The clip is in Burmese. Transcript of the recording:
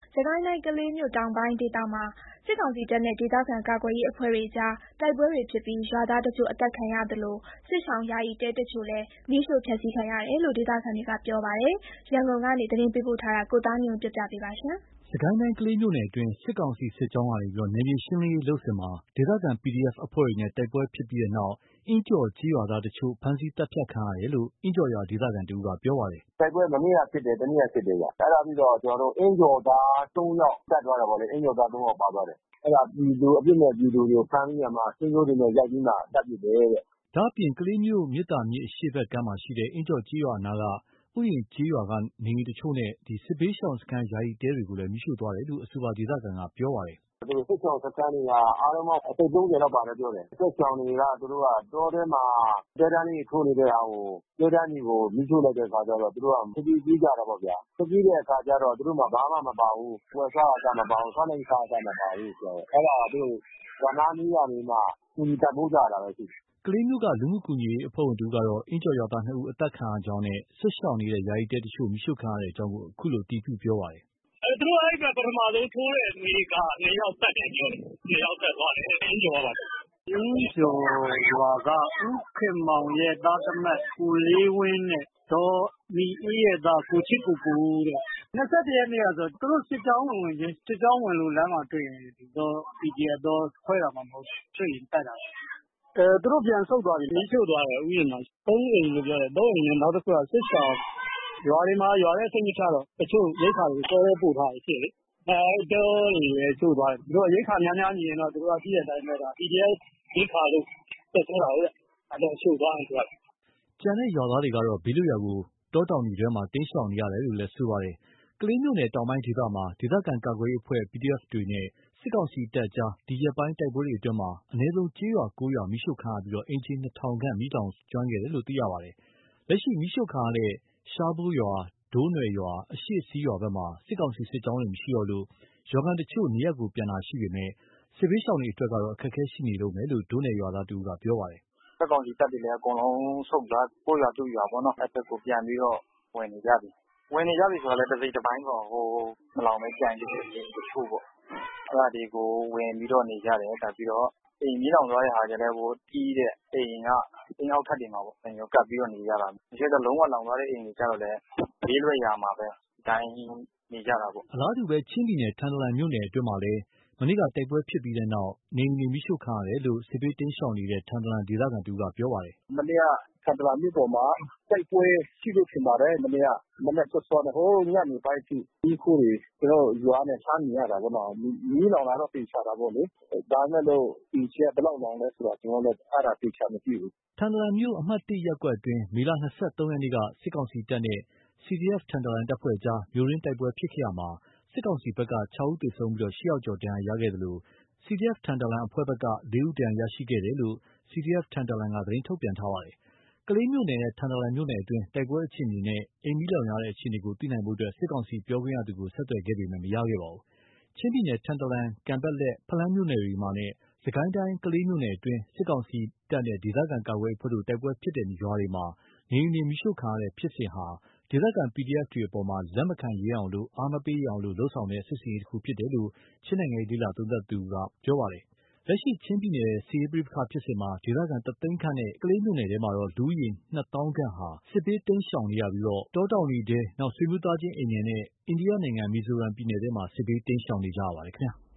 ။စစ်ကိုင်းတိုင်းကလေးမြို့တောင်ပိုင်းဒေသမှာစစ်ကောင်စီတပ်နဲ့ဒေသခံကာကွယ်ရေးအဖွဲ့တွေကြားတိုက်ပွဲတွေဖြစ်ပြီးရွာသားတချို့အသတ်ခံရသလိုစစ်ရှောင်ယာယီတဲတချို့လည်းမီးရှို့ဖျက်ဆီးခံရတယ်လို့ဒေသခံတွေကပြောပါတယ်။ရန်ကုန်ကနေသတင်းပေးပို့ထားတာကိုသားညွန့်ပြောပြပေးပါမယ်။စစ်ကိုင်းတိုင်းကလေးမြို့နယ်အတွင်းစစ်ကောင်စီစစ်ကြောင်းကနေနယ်မြေရှင်းလင်းရေးလုပ်စဉ်ဒေသခံ PDF အဖွဲ့တွေနဲ့တိုက်ပွဲဖြစ်ပြီးတဲ့နောက်အင်းကျော်ကျေးရွာသားတချို့ဖမ်းဆီးသတ်ဖြတ်ခံရတယ်လို့အင်းကျော်ရွာဒေသခံတဦးကပြောပါတယ်။တိုက်ပွဲမနေ့ကဖြစ်တယ်တနေ့ကဖြစ်တယ်ဗျ။အဲ့ဒါပြီးတော့ကျွန်တော်တို့အင်းကျော်သား3ယောက်တတ်သွားတယ်ဗောလေ။အင်းကျော်သား3ယောက်ပါသွားတယ်။အဲ့ဒါပြည်သူအပြစ်မဲ့ပြည်သူတွေကိုဖမ်းပြီးမှရှင်းရိုးတွေနဲ့ရိုက်ပြီးမှတတ်ပစ်တယ်တဲ့။ဒါ့အပြင်ကလေးမြို့မြစ်တာမြစ်အရှေ့ဘက်ကမ်းမှာရှိတဲ့အင်းကျော်ကျေးရွာနားကဥယျာဉ်ကျေးရွာကနေအိမ်တချို့နဲ့စစ်ဘေးရှောင်စခန်းယာယီတဲတွေကိုလည်းမီးရှို့သွားတယ်လို့အဆိုပါဒေသခံကပြောပါတယ်။သူတို့စစ်ရှောင်စခန်းတွေကအားလုံးပေါင်းအစိတ်30လောက်ပါတယ်ပြောတယ်။စစ်ရှောင်တွေကသူတို့ကတောထဲမှာတဲတန်းလေးထိုးနေတဲ့ဟာကိုတဲတန်းကြီးကိုမီးရှို့လိုက်တဲ့အခါကျတော့သူတို့ကခကြီးကြီးကြတာပေါ့ဗျာ။ခကြီးတဲ့အခါကျတော့သူတို့မှာဘာမှမပါဘူး။ဝယ်စားတာမပါဘူး။စားနေစားတာမပါဘူးဆိုတော့အဲ့ဒါသူတို့ဇနာမီးကနေမှကူညီတတ်ဖို့ကြတာပဲရှိတယ်။ကလေးမြို့ကလူမှုကူညီရေးအဖွဲ့ဝင်တဦးကတော့အင်းကျော်ရွာသား2ဦးအသတ်ခံရကြောင်းနဲ့စစ်ရှောင်နေတဲ့ယာယီတဲတချို့မီးရှို့ခံရတဲ့အကြောင်းကိုအခုလိုတည်ပြုပြောပါတယ်။သူတို့အဲ့ကပထမဆုံးထိုးတဲ့နေ့က2ယောက်တတ်တယ်ပြောတယ်။2ယောက်တတ်သွားတယ်အင်းကျော်ပါအင်းကျော်ရွာကဦးခင်မောင်ရဲ့သားသမက်ကိုလေးဝင်းနဲ့ဒေါ်မီအေးရဲ့သားကိုချစ်ကိုကိုတဲ့21ရက်နေ့ကဆိုသူတို့စစ်ကြောင်းဝင်ချင်းစစ်ကြောင်းဝင်လို့လမ်းမှာတွေ့ရင်တော့ PDF တော့ခွဲတာမှမဟုတ်တွေ့ရင်တတ်တာသူတို့ပြန်ဆုတ်သွားပြီမီးရှို့သွားတယ်ဥယျာဉ်မှာ3အိမ်လို့ပြောတယ်3အိမ်နဲ့နောက်တစ်ခုကစစ်ဆောင်ရွာတွေမှာရွာထဲစိတ်မချတော့တချို့ရိတ်ခါတွေတော်ရဲပို့ထားတယ်ဖြစ်လေအဲ့တော့တွေရှို့သွားတယ်သူတို့ရိတ်ခါများများညီရင်တော့သူတို့ကပြီးတဲ့အတိုင်းပဲဒါ PDF ရိတ်ခါလို့တက်သွားတာလေအဲ့တော့ရှို့သွားတယ်သူကကျန်တဲ့ရွာသားတွေကတော့ဘေးလွတ်ရာကိုတောတောင်တွေထဲမှာတိမ်းရှောင်နေရတယ်လို့လည်းဆိုပါတယ်။ကလေးမြို့နယ်တောင်ပိုင်းဒေသမှာဒေသခံကာကွယ်ရေးအဖွဲ့ PDF တွေနဲ့စစ်ကောင်စီတပ်ကြားဒီရက်ပိုင်းတိုက်ပွဲတွေအတွင်းအနည်းဆုံးကျေးရွာ9ရွာမီးရှို့ခံရပြီးအိမ်ခြေ2000ခန့်မီးတောင်ကျွမ်းခဲ့တယ်လို့သိရပါတယ်။လက်ရှိမီးရှို့ခံရတဲ့ရှားဘိုးရွာဒိုးနွယ်ရွာအရှေ့စည်းရွာဘက်မှာစစ်ကောင်စီစစ်ကြောင်းတွေမရှိတော့လို့ရွာခံတချို့နေရပ်ကိုပြန်လာရှိပေမယ့်စစ်ဘေးရှောင်တွေအတွက်ကတော့အခက်အခဲရှိနေတုန်းပဲလို့ဒိုးနွယ်ရွာသားတဦးကပြောပါတယ်။စစ်ကောင်စီတပ်တွေလည်းအကုန်လုံးဆုတ်သွားကိုရွာသူ့ရွာပေါ့နော်အဲ့ဘက်ကိုပြန်ပြီးတော့ဝင်နေကြပြီ။ဝင်နေကြပြီဆိုတော့လည်းတစ်စိတ်တစ်ပိုင်းပေါ့မလောင်ပဲကြံနေတယ်တချို့ပေါ့။အဲ့ဒါတွေကိုဝင်ပြီးတော့နေကြတယ်။တက်ပြီးတော့အိမ်မီးလောင်သွားတဲ့ဟာကျလည်းတီးတဲ့အိမ်အောက်ထပ်တွေမှာပေါ့။အိမ်ကိုကပ်ပြီးတော့နေကြတာ။တချို့တော့လုံးဝလောင်သွားတဲ့အိမ်တွေကျတော့လည်းဘေးလွတ်ရာမှာပဲဒီတိုင်းနေကြတာပေါ့။အလားတူပဲချင်းပြည်နယ်ထန်တလန်မြို့နယ်အတွင်းမှာလည်းမနေ့ကတိုက်ပွဲဖြစ်ပြီးတဲ့နောက်နေအိမ်တွေမီးရှို့ခံရတယ်လို့စစ်ဘေးတိမ်းရှောင်နေတဲ့ထန်တလန်ဒေသခံတဦးကပြောပါတယ်။မနေ့ကထန်တလန်မြို့ပေါ်မှာတိုက်ပွဲရှိလို့ထင်ပါတယ်။မနေ့ကမနေ့စောစောညနေပိုင်းထိဒီခုတွေကျွန်တော်ရွာနဲ့ဆန်းနေရတာပေါ့နော်။မီးလောင်လာတော့ပြေချတာပေါ့လေ။ဒါနဲ့လို့ဒီချက်ဘယ်လောက်လောင်လဲဆိုတာကျွန်တော်လည်းအဲ့ဒါပြေချမသိဘူး။ထန်တလန်မြို့အမှတ်1ရပ်ကွက်အတွင်းမေလ23ရက်နေ့ကစစ်ကောင်စီတပ်နဲ့ CDF ထန်တလန်တပ်ဖွဲ့ကြားမြို့ရင်းတိုက်ပွဲဖြစ်ခဲ့ရာမှာစစ်ကောင်စီဘက်က6ဦးသေဆုံးပြီး8ယောက်ကျော်ဒဏ်ရာရခဲ့သလို CDF ထန်တလန်အဖွဲ့ဘက်က4ဦးဒဏ်ရာရရှိခဲ့တယ်လို့ CDF ထန်တလန်ကသတင်းထုတ်ပြန်ထားပါတယ်။ကလေးမြို့နယ်နဲ့ထန်တလန်မြို့နယ်အတွင်းတိုက်ပွဲအခြေအနေနဲ့အိမ်မီးလောင်ရတဲ့အခြေအနေကိုသိနိုင်ဖို့စစ်ကောင်စီပြောခွင့်ရသူကိုဆက်သွယ်ခဲ့ပေမယ့်မရခဲ့ပါဘူး။ချင်းပြည်နယ်ထန်တလန်၊ကန်ပက်လက်၊ဖလမ်းမြို့နယ်တွေမှာနဲ့စစ်ကိုင်းတိုင်းကလေးမြို့နယ်အတွင်းစစ်ကောင်စီတပ်နဲ့ဒေသခံကာကွယ်ရေးအဖွဲ့တို့တိုက်ပွဲဖြစ်တဲ့ရွာတွေမှာနေအိမ်တွေမီးရှို့ခံရတဲ့ဖြစ်စဉ်ဟာဒေသခံ PDF တွေအပေါ်လက်မခံရဲအောင်အားမပေးရအောင်လုပ်ဆောင်တဲ့စစ်ဆင်ရေးတခုဖြစ်တယ်လို့ချင်းနိုင်ငံရေးလေ့လာသုံးသပ်သူကပြောပါတယ်။လက်ရှိချင်းပြည်နယ်စစ်ရေးပဋိပက္ခဖြစ်စဉ်မှာဒေသခံ1သိန်းခန့်နဲ့ကလေးမြို့နယ်ထဲမှာလူဦးရေ2000ခန့်ဟာစစ်ဘေးတိမ်းရှောင်နေရပြီးတောတောင်တွေထဲဆွေမျိုးသားချင်းအိမ်တွေနဲ့အိန္ဒိယနိုင်ငံမီဇိုရမ်ပြည်နယ်ထဲမှာစစ်ဘေးတိမ်းရှောင်နေကြရပါတယ်ခင်ဗျာ။